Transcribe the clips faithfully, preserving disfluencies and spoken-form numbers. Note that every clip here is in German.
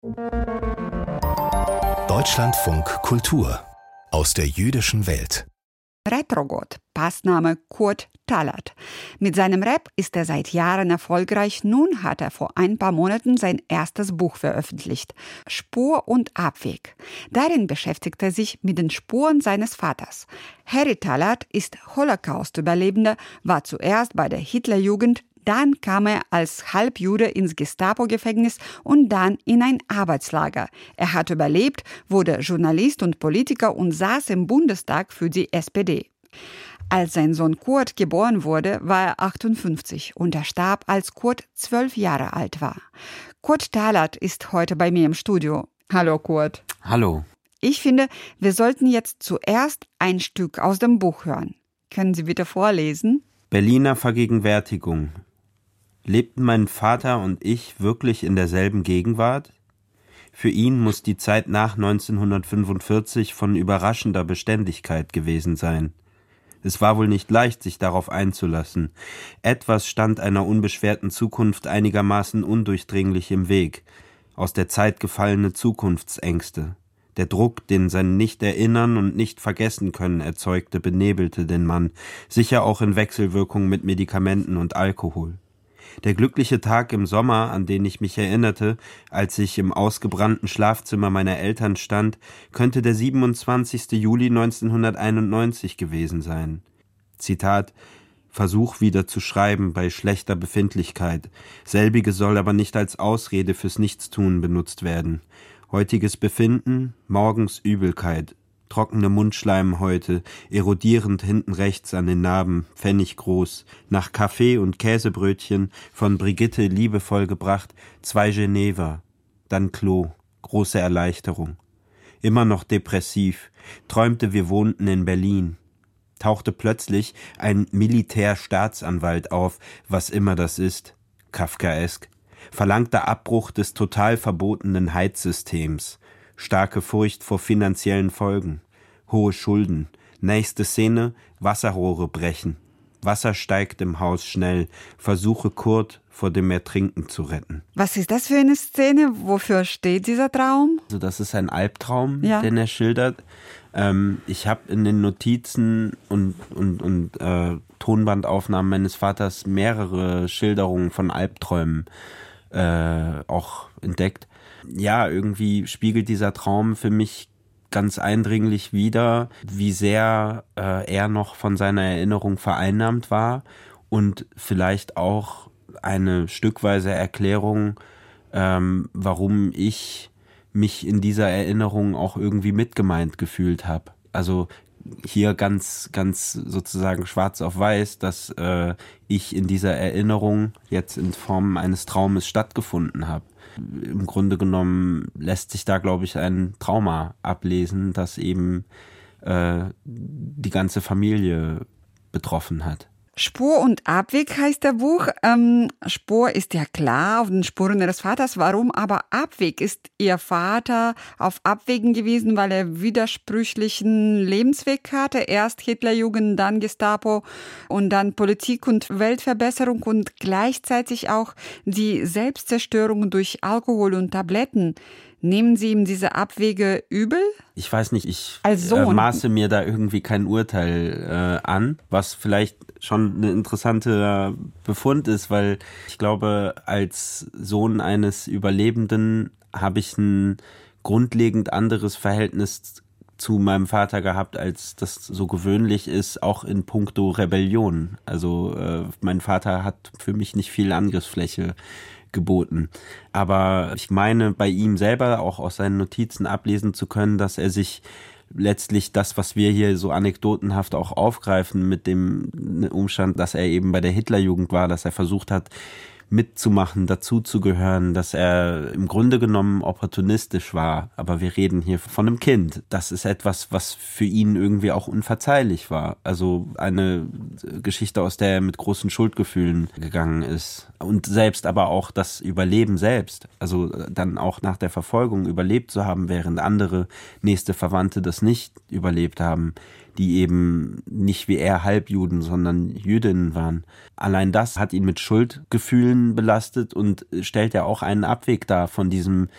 Deutschlandfunk Kultur aus der jüdischen Welt. Retrogott, Passname Kurt Tallert. Mit seinem Rap ist er seit Jahren erfolgreich. Nun hat er vor ein paar Monaten sein erstes Buch veröffentlicht, Spur und Abweg. Darin beschäftigt er sich mit den Spuren seines Vaters. Harry Tallert ist Holocaust-Überlebender, war zuerst bei der Hitlerjugend, dann kam er als Halbjude ins Gestapo-Gefängnis und dann in ein Arbeitslager. Er hat überlebt, wurde Journalist und Politiker und saß im Bundestag für die S P D. Als sein Sohn Kurt geboren wurde, war er achtundfünfzig und er starb, als Kurt zwölf Jahre alt war. Kurt Tallert ist heute bei mir im Studio. Hallo Kurt. Hallo. Ich finde, wir sollten jetzt zuerst ein Stück aus dem Buch hören. Können Sie bitte vorlesen? Berliner Vergegenwärtigung. Lebten mein Vater und ich wirklich in derselben Gegenwart? Für ihn muss die Zeit nach neunzehnhundertfünfundvierzig von überraschender Beständigkeit gewesen sein. Es war wohl nicht leicht, sich darauf einzulassen. Etwas stand einer unbeschwerten Zukunft einigermaßen undurchdringlich im Weg. Aus der Zeit gefallene Zukunftsängste. Der Druck, den sein Nicht-Erinnern und Nicht-Vergessen-Können erzeugte, benebelte den Mann, sicher auch in Wechselwirkung mit Medikamenten und Alkohol. Der glückliche Tag im Sommer, an den ich mich erinnerte, als ich im ausgebrannten Schlafzimmer meiner Eltern stand, könnte der siebenundzwanzigster Juli neunzehnhunderteinundneunzig gewesen sein. Zitat: Versuch wieder zu schreiben bei schlechter Befindlichkeit. Selbige soll aber nicht als Ausrede fürs Nichtstun benutzt werden. Heutiges Befinden, morgens Übelkeit. Trockene Mundschleimhäute, erodierend hinten rechts an den Narben, pfenniggroß, nach Kaffee und Käsebrötchen, von Brigitte liebevoll gebracht, zwei Geneva, dann Klo, große Erleichterung. Immer noch depressiv, träumte, wir wohnten in Berlin. Tauchte plötzlich ein Militärstaatsanwalt auf, was immer das ist, kafkaesk, verlangter Abbruch des total verbotenen Heizsystems, starke Furcht vor finanziellen Folgen, hohe Schulden, nächste Szene, Wasserrohre brechen. Wasser steigt im Haus schnell, versuche Kurt vor dem Ertrinken zu retten. Was ist das für eine Szene? Wofür steht dieser Traum? Also das ist ein Albtraum, ja. den er schildert. Ähm, ich habe in den Notizen und, und, und äh, Tonbandaufnahmen meines Vaters mehrere Schilderungen von Albträumen äh, auch entdeckt. Ja, irgendwie spiegelt dieser Traum für mich ganz eindringlich wider, wie sehr äh, er noch von seiner Erinnerung vereinnahmt war und vielleicht auch eine stückweise Erklärung, ähm, warum ich mich in dieser Erinnerung auch irgendwie mitgemeint gefühlt habe. Also hier ganz, ganz sozusagen schwarz auf weiß, dass äh, ich in dieser Erinnerung jetzt in Form eines Traumes stattgefunden habe. Im Grunde genommen lässt sich da, glaube ich, ein Trauma ablesen, das eben äh, die ganze Familie betroffen hat. Spur und Abweg heißt der Buch. Ähm, Spur ist ja klar, auf den Spuren ihres Vaters. Warum aber Abweg? Ist ihr Vater auf Abwägen gewesen, weil er widersprüchlichen Lebensweg hatte? Erst Hitlerjugend, dann Gestapo und dann Politik und Weltverbesserung und gleichzeitig auch die Selbstzerstörung durch Alkohol und Tabletten. Nehmen Sie ihm diese Abwege übel? Ich weiß nicht, ich Als äh, Sohn. maße mir da irgendwie kein Urteil äh, an, was vielleicht schon ein interessanter Befund ist, weil ich glaube, als Sohn eines Überlebenden habe ich ein grundlegend anderes Verhältnis zu meinem Vater gehabt, als das so gewöhnlich ist, auch in puncto Rebellion. Also äh, mein Vater hat für mich nicht viel Angriffsfläche geboten. Aber ich meine, bei ihm selber auch aus seinen Notizen ablesen zu können, dass er sich letztlich das, was wir hier so anekdotenhaft auch aufgreifen mit dem Umstand, dass er eben bei der Hitlerjugend war, dass er versucht hat, mitzumachen, dazuzugehören, dass er im Grunde genommen opportunistisch war. Aber wir reden hier von einem Kind. Das ist etwas, was für ihn irgendwie auch unverzeihlich war. Also eine Geschichte, aus der er mit großen Schuldgefühlen gegangen ist. Und selbst aber auch das Überleben selbst. Also dann auch nach der Verfolgung überlebt zu haben, während andere nächste Verwandte das nicht überlebt haben, die eben nicht wie er Halbjuden, sondern Jüdinnen waren. Allein das hat ihn mit Schuldgefühlen belastet und stellt ja auch einen Abweg dar von diesem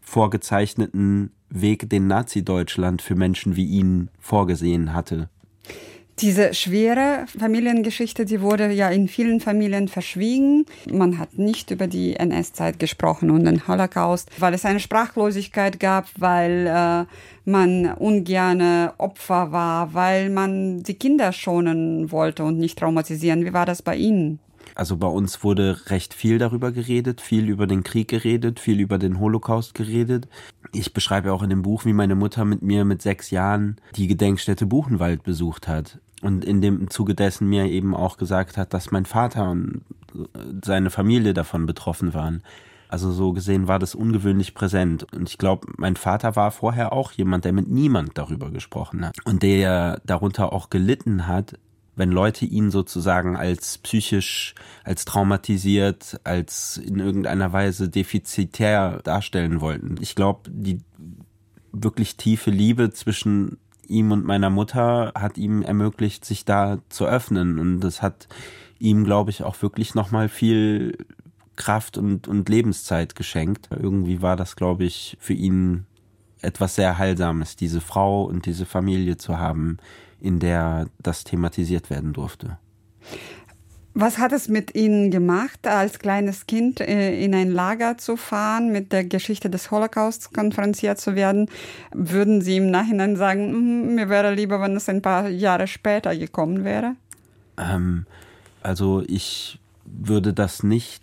vorgezeichneten Weg, den Nazi-Deutschland für Menschen wie ihn vorgesehen hatte. Diese schwere Familiengeschichte, die wurde ja in vielen Familien verschwiegen. Man hat nicht über die N S-Zeit gesprochen und den Holocaust, weil es eine Sprachlosigkeit gab, weil äh, man ungerne Opfer war, weil man die Kinder schonen wollte und nicht traumatisieren. Wie war das bei Ihnen? Also bei uns wurde recht viel darüber geredet, viel über den Krieg geredet, viel über den Holocaust geredet. Ich beschreibe auch in dem Buch, wie meine Mutter mit mir mit sechs Jahren die Gedenkstätte Buchenwald besucht hat. Und in dem Zuge dessen mir eben auch gesagt hat, dass mein Vater und seine Familie davon betroffen waren. Also so gesehen war das ungewöhnlich präsent. Und ich glaube, mein Vater war vorher auch jemand, der mit niemand darüber gesprochen hat. Und der darunter auch gelitten hat, wenn Leute ihn sozusagen als psychisch, als traumatisiert, als in irgendeiner Weise defizitär darstellen wollten. Ich glaube, die wirklich tiefe Liebe zwischen ihm und meiner Mutter hat ihm ermöglicht, sich da zu öffnen. Und das hat ihm, glaube ich, auch wirklich nochmal viel Kraft und, und Lebenszeit geschenkt. Irgendwie war das, glaube ich, für ihn etwas sehr Heilsames, diese Frau und diese Familie zu haben, in der das thematisiert werden durfte. Was hat es mit Ihnen gemacht, als kleines Kind in ein Lager zu fahren, mit der Geschichte des Holocausts konfrontiert zu werden? Würden Sie im Nachhinein sagen, mir wäre lieber, wenn es ein paar Jahre später gekommen wäre? Ähm, also ich würde das nicht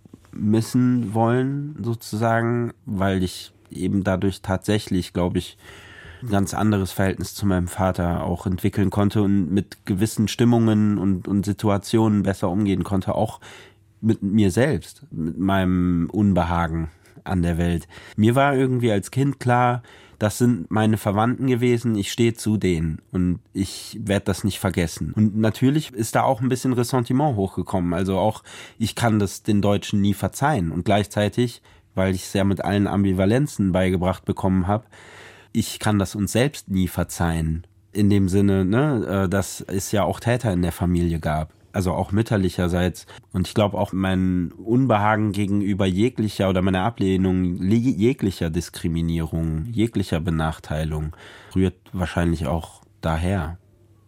missen wollen, sozusagen, weil ich eben dadurch tatsächlich, glaube ich, ein ganz anderes Verhältnis zu meinem Vater auch entwickeln konnte und mit gewissen Stimmungen und, und Situationen besser umgehen konnte, auch mit mir selbst, mit meinem Unbehagen an der Welt. Mir war irgendwie als Kind klar, das sind meine Verwandten gewesen, ich stehe zu denen und ich werde das nicht vergessen. Und natürlich ist da auch ein bisschen Ressentiment hochgekommen, also auch ich kann das den Deutschen nie verzeihen und gleichzeitig, weil ich es ja mit allen Ambivalenzen beigebracht bekommen habe, ich kann das uns selbst nie verzeihen. In dem Sinne, ne, dass es ja auch Täter in der Familie gab. Also auch mütterlicherseits. Und ich glaube auch mein Unbehagen gegenüber jeglicher oder meine Ablehnung jeglicher Diskriminierung, jeglicher Benachteiligung rührt wahrscheinlich auch daher.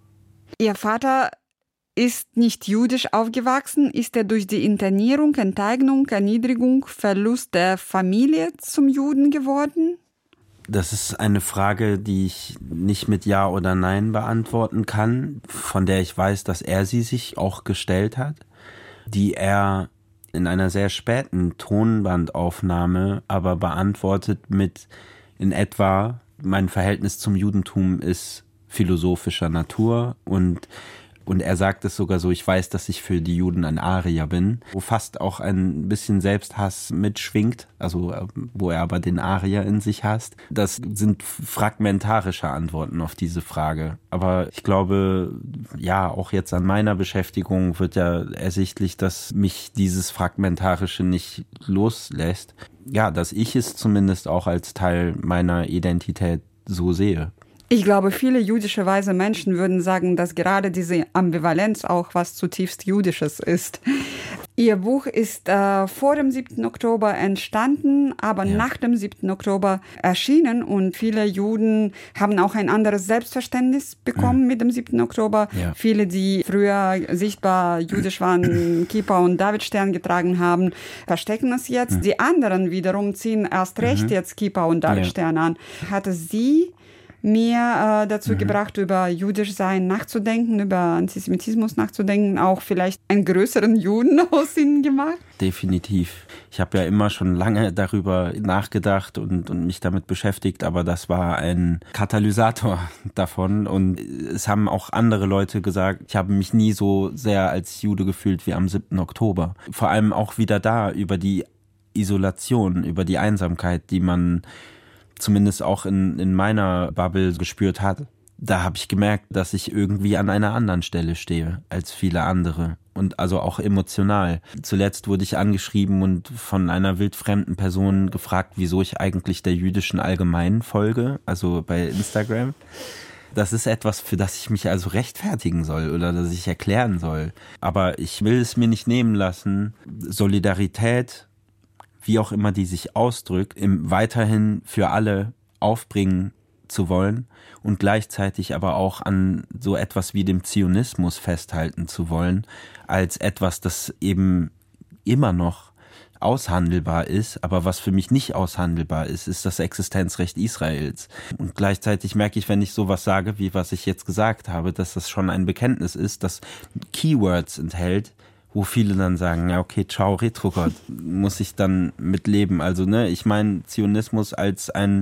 Ihr Vater ist nicht jüdisch aufgewachsen. Ist er durch die Internierung, Enteignung, Erniedrigung, Verlust der Familie zum Juden geworden? Das ist eine Frage, die ich nicht mit Ja oder Nein beantworten kann, von der ich weiß, dass er sie sich auch gestellt hat, die er in einer sehr späten Tonbandaufnahme aber beantwortet mit in etwa, mein Verhältnis zum Judentum ist philosophischer Natur und Und er sagt es sogar so, ich weiß, dass ich für die Juden ein Arier bin, wo fast auch ein bisschen Selbsthass mitschwingt, also wo er aber den Arier in sich hasst. Das sind fragmentarische Antworten auf diese Frage. Aber ich glaube, ja, auch jetzt an meiner Beschäftigung wird ja ersichtlich, dass mich dieses Fragmentarische nicht loslässt. Ja, dass ich es zumindest auch als Teil meiner Identität so sehe. Ich glaube, viele jüdische weise Menschen würden sagen, dass gerade diese Ambivalenz auch was zutiefst Jüdisches ist. Ihr Buch ist äh, vor dem siebten Oktober entstanden, aber ja. nach dem siebten Oktober erschienen und viele Juden haben auch ein anderes Selbstverständnis bekommen mhm. mit dem siebten Oktober. Ja. Viele, die früher sichtbar jüdisch waren, Kippa und Davidstern getragen haben, verstecken es jetzt. Mhm. Die anderen wiederum ziehen erst recht mhm. jetzt Kippa und Davidstern ja. an. Hatte sie mir äh, dazu mhm. gebracht, über Jüdischsein nachzudenken, über Antisemitismus nachzudenken, auch vielleicht einen größeren Juden aus ihnen gemacht? Definitiv. Ich habe ja immer schon lange darüber nachgedacht und, und mich damit beschäftigt, aber das war ein Katalysator davon und es haben auch andere Leute gesagt, ich habe mich nie so sehr als Jude gefühlt wie am siebten Oktober. Vor allem auch wieder da über die Isolation, über die Einsamkeit, die man zumindest auch in, in meiner Bubble gespürt hat. Da habe ich gemerkt, dass ich irgendwie an einer anderen Stelle stehe als viele andere. Und also auch emotional. Zuletzt wurde ich angeschrieben und von einer wildfremden Person gefragt, wieso ich eigentlich der Jüdischen Allgemeinen folge, also bei Instagram. Das ist etwas, für das ich mich also rechtfertigen soll oder das ich erklären soll. Aber ich will es mir nicht nehmen lassen. Solidarität wie auch immer die sich ausdrückt, im weiterhin für alle aufbringen zu wollen und gleichzeitig aber auch an so etwas wie dem Zionismus festhalten zu wollen, als etwas, das eben immer noch aushandelbar ist, aber was für mich nicht aushandelbar ist, ist das Existenzrecht Israels. Und gleichzeitig merke ich, wenn ich sowas sage, wie was ich jetzt gesagt habe, dass das schon ein Bekenntnis ist, das Keywords enthält, wo viele dann sagen, ja okay, ciao Retrogott, muss ich dann mitleben. Also ne, ich meine Zionismus als ein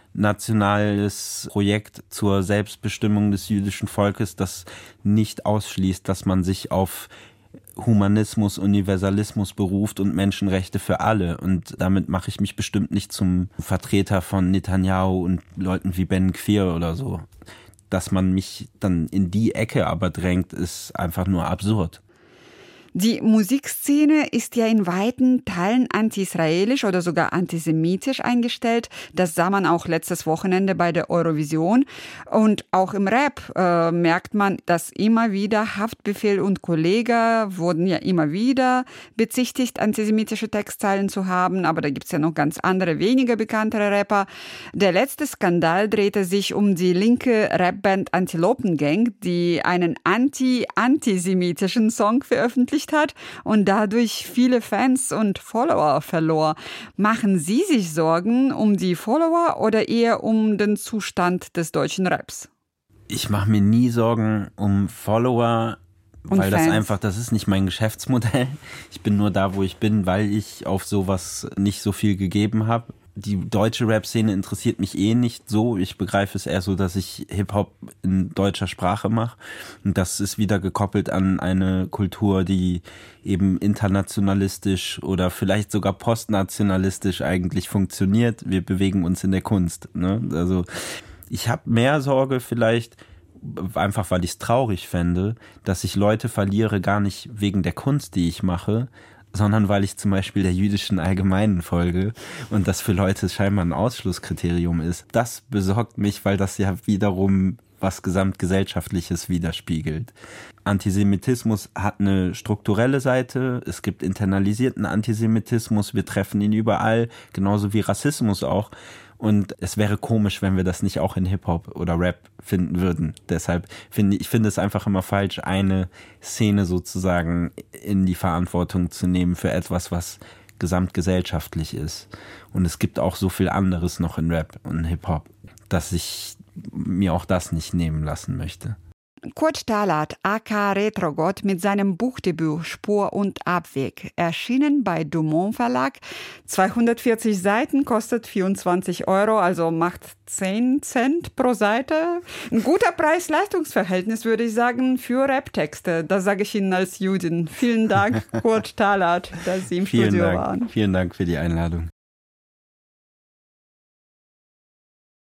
nationales Projekt zur Selbstbestimmung des jüdischen Volkes, das nicht ausschließt, dass man sich auf Humanismus, Universalismus beruft und Menschenrechte für alle. Und damit mache ich mich bestimmt nicht zum Vertreter von Netanyahu und Leuten wie Ben Gvir oder so. Dass man mich dann in die Ecke aber drängt, ist einfach nur absurd. Die Musikszene ist ja in weiten Teilen anti-israelisch oder sogar antisemitisch eingestellt. Das sah man auch letztes Wochenende bei der Eurovision. Und auch im Rap äh, merkt man, dass immer wieder Haftbefehl und Kollege wurden ja immer wieder bezichtigt, antisemitische Textzeilen zu haben. Aber da gibt's ja noch ganz andere, weniger bekanntere Rapper. Der letzte Skandal drehte sich um die linke Rapband Antilopengang, die einen anti-antisemitischen Song veröffentlicht hat und dadurch viele Fans und Follower verlor. Machen Sie sich Sorgen um die Follower oder eher um den Zustand des deutschen Raps? Ich mache mir nie Sorgen um Follower, und weil Fans. das einfach, das ist nicht mein Geschäftsmodell. Ich bin nur da, wo ich bin, weil ich auf sowas nicht so viel gegeben habe. Die deutsche Rap-Szene interessiert mich eh nicht so. Ich begreife es eher so, dass ich Hip-Hop in deutscher Sprache mache. Und das ist wieder gekoppelt an eine Kultur, die eben internationalistisch oder vielleicht sogar postnationalistisch eigentlich funktioniert. Wir bewegen uns in der Kunst, ne? Also ich habe mehr Sorge vielleicht, einfach weil ich es traurig fände, dass ich Leute verliere, gar nicht wegen der Kunst, die ich mache, sondern weil ich zum Beispiel der jüdischen Allgemeinen folge und das für Leute scheinbar ein Ausschlusskriterium ist. Das besorgt mich, weil das ja wiederum was Gesamtgesellschaftliches widerspiegelt. Antisemitismus hat eine strukturelle Seite, es gibt internalisierten Antisemitismus, wir treffen ihn überall, genauso wie Rassismus auch. Und es wäre komisch, wenn wir das nicht auch in Hip-Hop oder Rap finden würden. Deshalb finde ich, ich finde es einfach immer falsch, eine Szene sozusagen in die Verantwortung zu nehmen für etwas, was gesamtgesellschaftlich ist. Und es gibt auch so viel anderes noch in Rap und Hip-Hop, dass ich mir auch das nicht nehmen lassen möchte. Kurt Talat, aka Retrogott, mit seinem Buchdebüt Spur und Abweg, erschienen bei Dumont Verlag. zweihundertvierzig Seiten, kostet vierundzwanzig Euro, also macht zehn Cent pro Seite. Ein guter Preis-Leistungs-Verhältnis, würde ich sagen, für Rap-Texte. Das sage ich Ihnen als Judin. Vielen Dank, Kurt Talat, dass Sie im Vielen Studio Dank. waren. Vielen Dank für die Einladung.